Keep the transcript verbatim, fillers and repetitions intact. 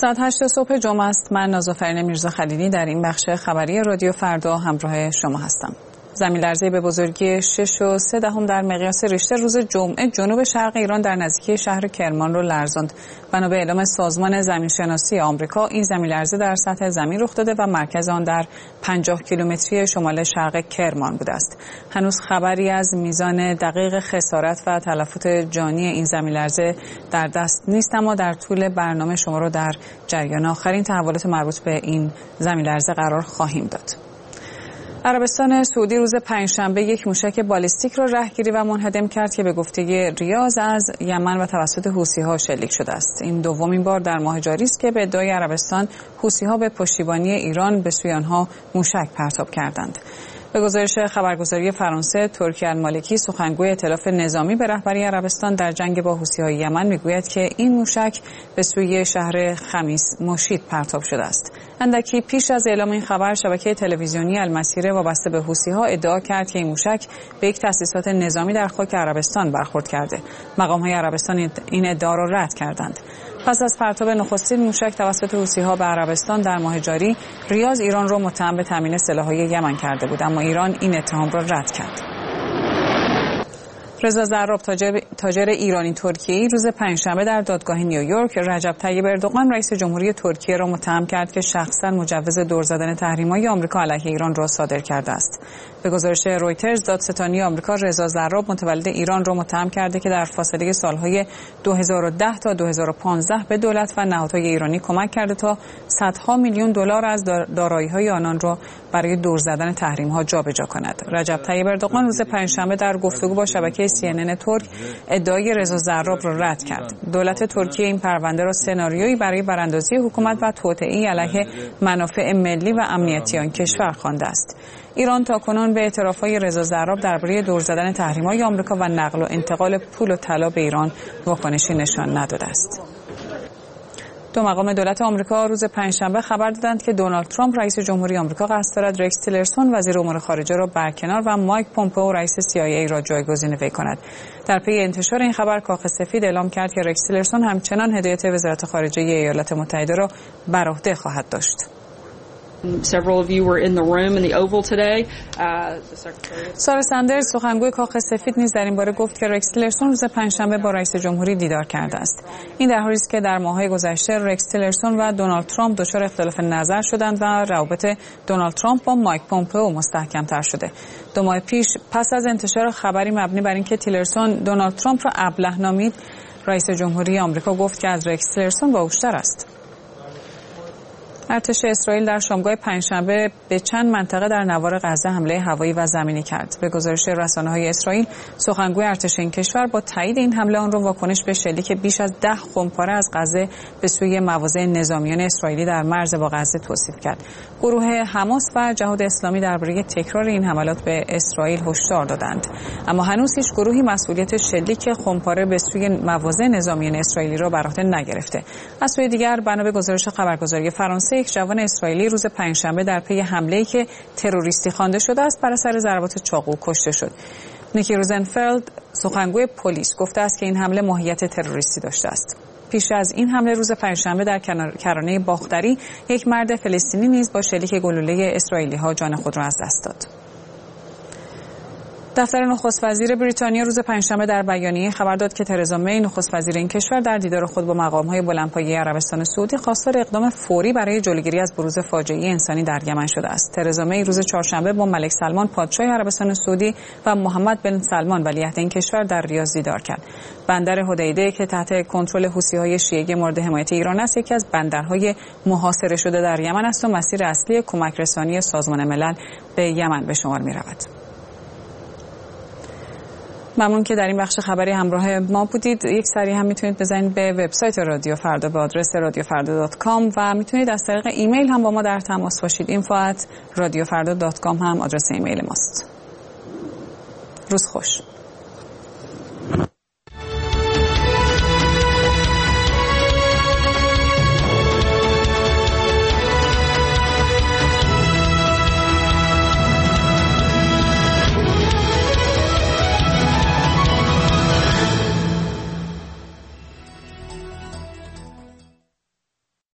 ساعت هشت صبح جمعه است. من نازافرین میرزا خلیلی در این بخش خبری رادیو فردا همراه شما هستم. زمین لرزه به بزرگی شش و سه دهم در مقیاس ریشتر روز جمعه جنوب شرق ایران در نزدیکی شهر کرمان را لرزاند. بنا به اعلام سازمان زمینشناسی آمریکا این زمین لرزه در سطح زمین رخ داده و مرکز آن در پنجاه کیلومتری شمال شرق کرمان بوده است. هنوز خبری از میزان دقیق خسارت و تلفات جانی این زمین لرزه در دست نیست، اما در طول برنامه شما را در جریان آخرین تحولات مربوط به این زمین لرزه قرار خواهیم داد. عربستان سعودی روز پنجشنبه یک موشک بالیستیک را رهگیری و منهدم کرد که به گفته ریاض از یمن و توسط حوثی‌ها شلیک شده است. این دومین بار در ماه جاری است که به ادعای عربستان حوثی‌ها به پشتیبانی ایران به سوی آنها موشک پرتاب کردند. به گزارش خبرگزاری فرانسه، ترکی المالکی سخنگوی ائتلاف نظامی به رهبری عربستان در جنگ با حوثی‌های یمن میگوید که این موشک به سوی شهر خمیس مشید پرتاب شده است. اندکی پیش از اعلام این خبر، شبکه تلویزیونی المسیره وابسته به حوثی‌ها ادعا کرد که این موشک به یک تأسیسات نظامی در خاک عربستان برخورد کرده. مقام‌های عربستان این ادعا را رد کردند. پس از پرتاب نخستین موشک توسط حوثی‌ها به عربستان در ماه جاری، ریاض ایران را متهم به تامین سلاح‌های یمن کرده بود، اما ایران این اتهام را رد کرد. رضا زراب، تاجر, تاجر ایرانی ترکیه‌ای، روز پنجشنبه در دادگاه نیویورک رجب طیب اردوغان رئیس جمهوری ترکیه را متهم کرد که شخصاً مجوز دور زدن تحریم‌های آمریکا علیه ایران را صادر کرده است. به گزارش رویترز، دادستانی آمریکا رضا زراب متولد ایران را متهم کرده که در فاصله سالهای دو هزار و ده تا دو هزار و پانزده به دولت و نهادهای ایرانی کمک کرده تا صدها میلیون دلار از دارایی‌های آنان را برای دور زدن تحریم‌ها جابجا کند. رجب طیب اردوغان روز پنجشنبه در گفتگو با شبکه سی ان ان ترک ادعای رضا زراب را رد کرد. دولت ترکیه این پرونده را سناریویی برای براندازی حکومت و توطئه‌ای علیه منافع ملی و امنیتی آن کشور خوانده است. ایران تاکنون به اعتراف‌های رضا زراب درباره دور زدن تحریم‌های آمریکا و نقل و انتقال پول و طلا به ایران واکنشی نشان نداده است. دو مقام دولت آمریکا روز پنجشنبه خبر دادند که دونالد ترامپ رئیس جمهوری آمریکا قصد دارد رکس تیلرسون وزیر امور خارجه را برکنار و مایک پومپئو رئیس سی آی ای را جایگزین وی کند. در پی انتشار این خبر، کاخ سفید اعلام کرد که رکس تیلرسون همچنان هدایت وزارت خارجه ایالات متحده را بر عهده خواهد داشت. سارا سندرز، سخنگوی کاخ سفید، نیز در این باره گفت که رکس تیلرسون روز پنجشنبه با رئیس جمهوری دیدار کرده است. این در حالی است که در ماه‌های گذشته رکس تیلرسون و دونالد ترامپ دچار اختلاف نظر شدند و روابط دونالد ترامپ با مایک پومپئو مستحکم‌تر شده. دو ماه پیش پس از انتشار خبری مبنی بر اینکه تیلرسون دونالد ترامپ را ابله نامید، رئیس جمهوری آمریکا گفت که از رکس تیلرسون باهوش‌تر است. ارتش اسرائیل در شامگاه پنجشنبه به چند منطقه در نوار غزه حمله هوایی و زمینی کرد. به گزارش رسانه‌های اسرائیل، سخنگوی ارتش این کشور با تایید این حمله آن را واکنش به شلیک بیش از ده خمپاره از غزه به سوی مواضع نظامیان اسرائیلی در مرز با غزه توصیف کرد. گروه حماس و جهاد اسلامی درباره تکرار این حملات به اسرائیل هشدار دادند، اما هنوز هیچ گروهی مسئولیت شلیک خمپاره به سوی مواضع نظامیان اسرائیلی را بر عهده نگرفته. از سوی دیگر، بنا به گزارش خبرگزاری فرانسه، یک جوان اسرائیلی روز پنجشنبه در پی حمله‌ای که تروریستی خوانده شده است بر اثر ضربات چاقو کشته شد. نیکی روزنفلد، سخنگوی پلیس، گفته است که این حمله ماهیت تروریستی داشته است. پیش از این حمله روز پنجشنبه در کرانه باختری، یک مرد فلسطینی نیز با شلیک گلوله اسرائیلی‌ها جان خود را از دست داد. دفتر نخست وزیر بریتانیا روز پنجشنبه در بیانیه خبر داد که ترزا می، نخست وزیر این کشور، در دیدار خود با مقام‌های بلندپایه عربستان سعودی خواستار اقدام فوری برای جلوگیری از بروز فاجعه انسانی در یمن شده است. ترزا می روز چهارشنبه با ملک سلمان پادشاه عربستان سعودی و محمد بن سلمان ولیعهد این کشور در ریاض دیدار کرد. بندر حدیده که تحت کنترل حوثی‌های شیعه مورد حمایت ایران است، یکی از بندرهای محاصره شده در یمن است و مسیر اصلی کمک رسانی سازمان ملل به یمن به شمار می‌رود. ممنون که در این بخش خبری همراه ما بودید. یک سری هم میتونید بزنید به وبسایت رادیو فردا به آدرس رادیو فردا دات کام و میتونید از طریق ایمیل هم با ما در تماس باشید. اینفو ات رادیو فردا دات کام هم آدرس ایمیل ماست. روز خوش.